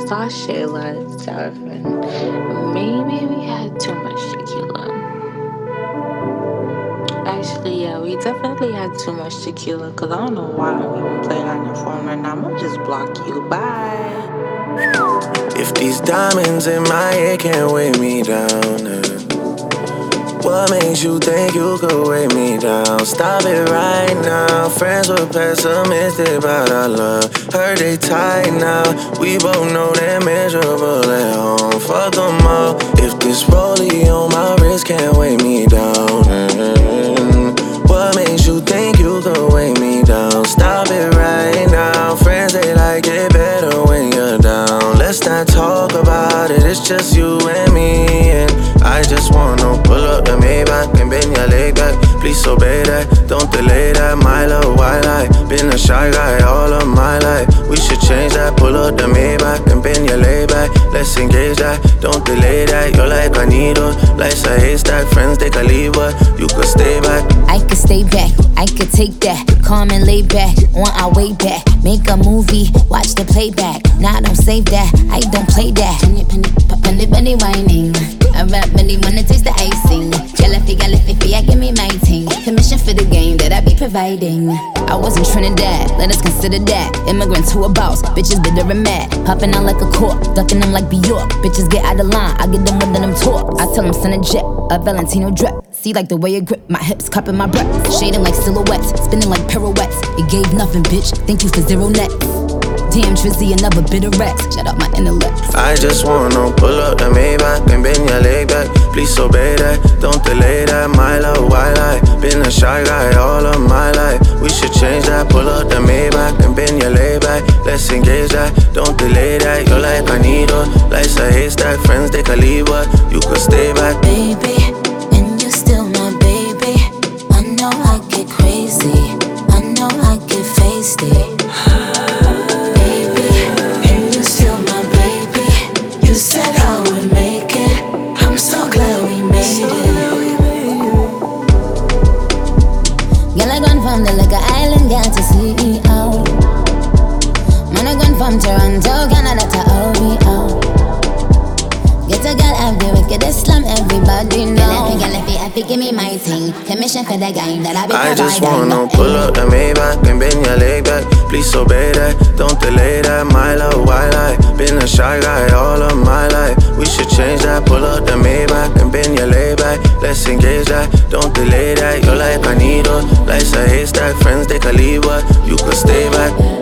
saw Shayla stuff, and maybe we had too much tequila. Actually, yeah, we definitely had too much tequila because I don't know why we were playing on your phone right now. I'm gonna just block you. Bye. If these diamonds in my head can't weigh me down, what makes you think you could weigh me down? Stop it right now. Friends were pessimistic about our love. Heard they tight now. We both know they're miserable at home. Fuck them all. If this rollie on my wrist can't weigh me down, what makes you think you could weigh me down? Stop it right now. Friends, they like it better when you're down. Let's not talk about it. It's just you and me, and I just wanna pull up the Maybach and bend your leg back. Please obey that, don't delay that. My love, why lie? Been a shy guy all of my life. We should change that. Pull up the Maybach and bend your leg back. Let's engage that, don't delay that. You're like a needle, life's a haystack. Friends take a leave, but you could stay back. I could stay back, I could take that. Calm and lay back, on our way back. Make a movie, watch the playback. Nah, don't save that, I don't play that. Penny whining. I rap really wanna taste the icing. Galafi, I give me my ting. Commission for the game that I be providing. I was in Trinidad, let us consider that. Immigrants who are boss, bitches bitter and mad. Popping out like a cork, ducking them like Bjork. Bitches get out of line, I get them with them talk. I tell them send a jet, a Valentino drip. See like the way it grip, my hips cupping my breath. Shading like silhouettes, spinning like pirouettes. It gave nothing, bitch, thank you for zero net. Damn, Trizzy, another bit of Rex. Shut up my intellect. I just wanna pull up the Maybach and bend your leg back. Please obey that, don't delay that. My love, why lie? Been a shy guy all of my life. We should change that. Pull up the Maybach and bend your leg back. Let's engage that, don't delay that. You're like a needle, life's a haystack. Friends take a leave, but you could stay back. Baby, and you're still my baby. I know I get crazy, I know I get feisty. Said I would make it. I'm so glad we made it. Girl, I gone from the liquor island, got to see out. Man, I gone from Toronto, Canada to OVO. Get a girl out the wickedest slum, everybody know. Galafi, give me my thing. Commission for the game that I be providing. I just wanna pull up the Maybach and bend your leg back. Please obey that, don't delay that. My love, why lie? Been a shy guy all of my life. We should change that. Pull up the Maybach and bend your leg back. Let's engage that, don't delay that. You're like a needle, life's a haystack. Friends take a leave, but you could stay back.